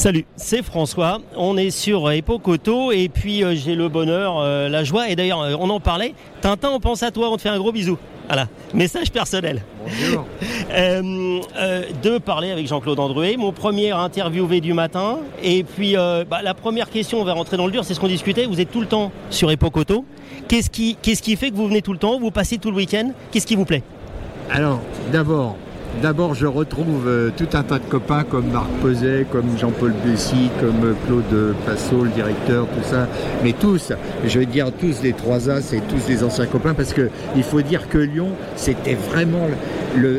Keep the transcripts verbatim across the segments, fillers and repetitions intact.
Salut, c'est François, on est sur Époque Auto et puis euh, j'ai le bonheur, euh, la joie et d'ailleurs euh, on en parlait, Tintin on pense à toi, on te fait un gros bisou. Voilà, message personnel. Bonjour. euh, euh, de parler avec Jean-Claude Andruet, mon premier interviewé du matin. Et puis euh, bah, la première question, on va rentrer dans le dur, c'est ce qu'on discutait. Vous êtes tout le temps sur Époque Auto. Qu'est-ce qui, qu'est-ce qui fait que vous venez tout le temps, vous passez tout le week-end? Qu'est-ce qui vous plaît? Alors, d'abord, d'abord, je retrouve euh, tout un tas de copains comme Marc Peset, comme Jean-Paul Bessy, comme euh, Claude Passot, le directeur, tout ça. Mais tous, je veux dire tous les trois A, c'est tous des anciens copains parce que il faut dire que Lyon, c'était vraiment le, le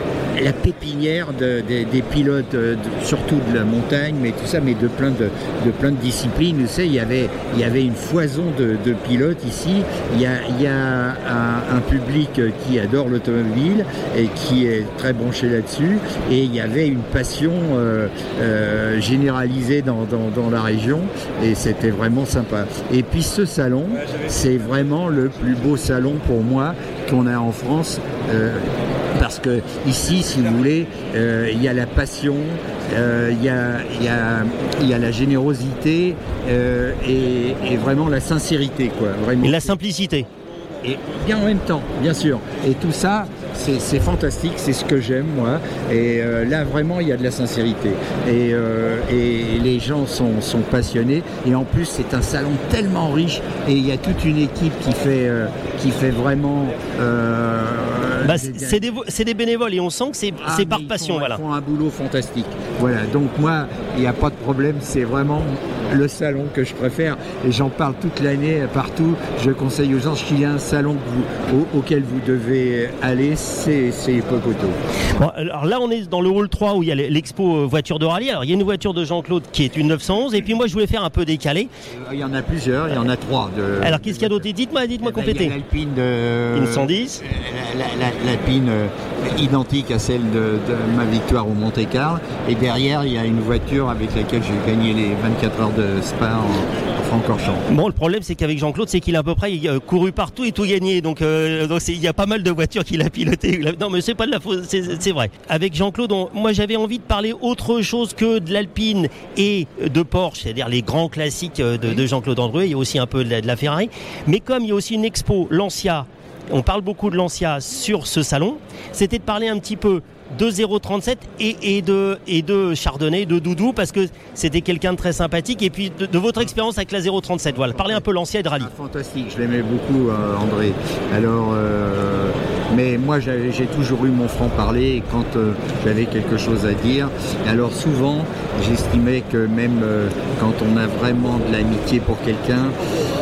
la pépinière de, de, des pilotes, de, surtout de la montagne, mais tout ça, mais de plein de, de, plein de disciplines. Vous savez, il y avait, il y avait une foison de, de pilotes ici. Il y a, il y a un, un public qui adore l'automobile et qui est très branché là-dessus. Et il y avait une passion euh, euh, généralisée dans, dans, dans la région et c'était vraiment sympa. Et puis ce salon, c'est vraiment le plus beau salon pour moi qu'on a en France. Euh, Parce que ici, si vous voulez, euh, il y a la passion, euh, il y a, il y a, il y a la générosité euh, et, et vraiment la sincérité, quoi. Vraiment. Et la simplicité. Et bien en même temps, bien sûr. Et tout ça, c'est, c'est fantastique, c'est ce que j'aime, moi. Et euh, là, vraiment, il y a de la sincérité. Et, euh, et les gens sont, sont passionnés. Et en plus, c'est un salon tellement riche. Et il y a toute une équipe qui fait, euh, qui fait vraiment... Euh, Bah, c'est, des, c'est des bénévoles et on sent que c'est, ah, c'est par passion. Font, voilà. Ils font un boulot fantastique. Voilà, donc moi, il n'y a pas de problème, c'est vraiment le salon que je préfère et j'en parle toute l'année partout. Je conseille aux gens qu'il y a un salon que vous, au, auquel vous devez aller, c'est, c'est Époque Auto. Bon, alors là, on est dans le hall trois où il y a l'expo voiture de rallye. Alors il y a une voiture de Jean-Claude qui est une neuf cent onze et puis moi je voulais faire un peu décalé. Il y en a plusieurs, il y en a trois. De, alors qu'est-ce qu'il y a d'autre? Dites-moi, dites-moi compléter. Il y a l'Alpine de... Une cent dix. La, la, la, l'Alpine euh, identique à celle de, de ma victoire au Monte-Carlo et derrière il y a une voiture avec laquelle j'ai gagné les vingt-quatre heures de Spa en, en Francorchamps. Bon, le problème c'est qu'avec Jean-Claude c'est qu'il a à peu près euh, couru partout et tout gagné, donc euh, donc c'est, il y a pas mal de voitures qu'il a pilotées. Non mais c'est pas de la faute, c'est, c'est vrai. Avec Jean-Claude, on, moi j'avais envie de parler autre chose que de l'Alpine et de Porsche, c'est-à-dire les grands classiques de, de Jean-Claude Andruet. Il y a aussi un peu de la, de la Ferrari, mais comme il y a aussi une expo Lancia. On parle beaucoup de Lancia sur ce salon. C'était de parler un petit peu de zéro trente-sept et, et, de, et de Chardonnay, de Doudou, parce que c'était quelqu'un de très sympathique. Et puis de, de votre expérience avec la zéro trente-sept. Voilà, parlez un peu Lancia et de rallye. Ah, fantastique, je l'aimais beaucoup, euh, André. Alors, euh, mais moi, j'avais, j'ai toujours eu mon franc-parler et quand euh, j'avais quelque chose à dire. Alors souvent, j'estimais que même euh, quand on a vraiment de l'amitié pour quelqu'un,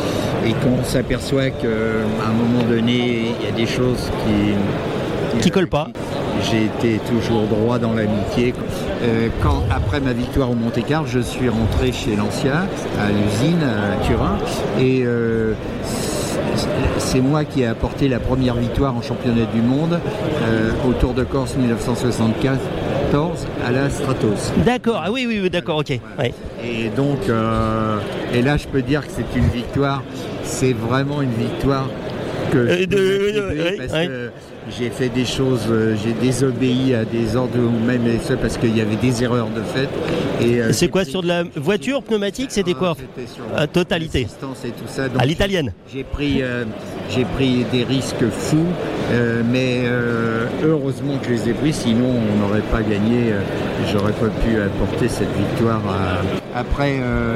et qu'on s'aperçoit qu'à un moment donné, il y a des choses qui... Qui, qui collent pas. J'ai été toujours droit dans l'amitié. Euh, quand, après ma victoire au Monte-Carlo, je suis rentré chez Lancia, à l'usine, à Turin, et euh, c'est moi qui ai apporté la première victoire en championnat du monde euh, au Tour de Corse dix-neuf cent soixante-quatorze à la Stratos. D'accord, ah oui, oui, oui d'accord, ok. Ouais. Et donc, euh, et là, je peux dire que c'est une victoire, c'est vraiment une victoire que je peux euh, m'attribuer euh, parce ouais. que j'ai fait des choses, euh, j'ai désobéi à des ordres ou même ça parce qu'il y avait des erreurs de fait. Et, euh, c'est quoi sur de la voiture pneumatique? C'était quoi? C'était sur la totalité. Et tout ça. Donc, à l'italienne. J'ai pris, euh, j'ai pris des risques fous, euh, mais euh, heureusement que je les ai pris, sinon on n'aurait pas gagné. Euh, j'aurais pas pu apporter cette victoire. À... Après, euh,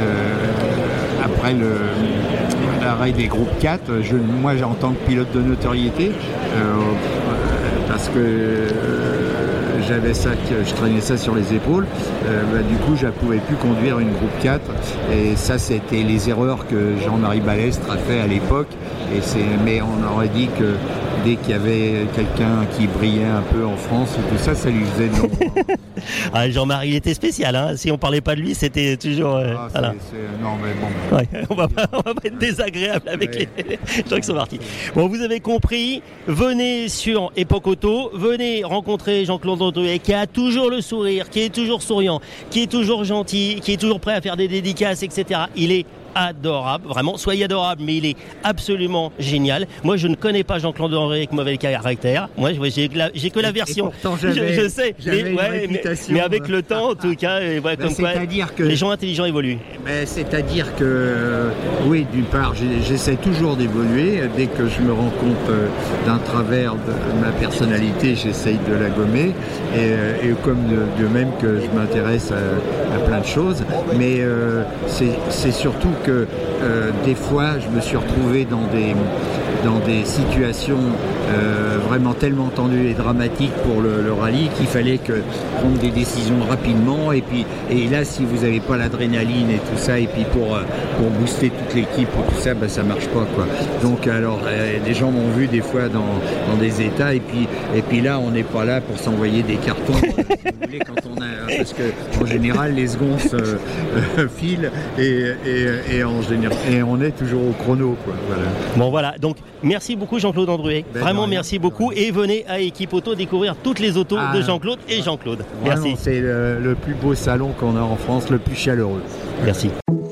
euh, après le. l'arrêt des groupes quatre, je, moi en tant que pilote de notoriété, euh, parce que euh, j'avais ça, je traînais ça sur les épaules, euh, bah, du coup je ne pouvais plus conduire une groupe quatre et ça c'était les erreurs que Jean-Marie Balestre a fait à l'époque, et c'est, mais on aurait dit que dès qu'il y avait quelqu'un qui brillait un peu en France et tout ça, ça lui faisait de l'ombre. Ah, Jean-Marie, il était spécial, hein. Si on parlait pas de lui, c'était toujours... Euh, ah, c'est, voilà. c'est, non mais bon. Ouais, on va pas, on va pas être désagréable avec ouais. les gens qui sont partis. Bon, vous avez compris, venez sur Époque Auto, venez rencontrer Jean-Claude Andruet qui a toujours le sourire, qui est toujours souriant, qui est toujours gentil, qui est toujours prêt à faire des dédicaces, et cetera. Il est adorable, vraiment, soyez adorable, mais il est absolument génial. Moi, je ne connais pas Jean-Claude Andruet avec mauvais caractère. Moi, j'ai que la, j'ai que la version. Je, je sais, mais, ouais, mais, mais avec le temps, en tout cas, et ouais, ben, comme quoi, que, les gens intelligents évoluent. Ben, c'est-à-dire que, euh, oui, d'une part, j'essaie toujours d'évoluer. Dès que je me rends compte euh, d'un travers de ma personnalité, j'essaye de la gommer. Et, euh, et comme de, de même que je m'intéresse à, à plein de choses. Mais euh, c'est surtout que euh, des fois, je me suis retrouvé dans des, dans des situations euh, vraiment tellement tendues et dramatiques pour le, le rallye qu'il fallait que prendre des décisions rapidement. Et puis, et là, si vous n'avez pas l'adrénaline et tout ça, et puis pour, pour booster toute l'équipe ou tout ça, ben, ça marche pas, quoi. Donc, alors, euh, les gens m'ont vu des fois dans, dans des états, et puis, et puis là, on n'est pas là pour s'envoyer des cartons, si vous voulez, quand on a, parce que en général, les secondes euh, euh, filent et, et, et, en général, et on est toujours au chrono, quoi. Voilà. Bon, voilà. Donc, merci beaucoup, Jean-Claude Andruet. Ben, Vraiment, rien, merci beaucoup. Et venez à Équipe Auto découvrir toutes les autos ah, de Jean-Claude et Jean-Claude. Merci. C'est le, le plus beau salon qu'on a en France, le plus chaleureux. Merci.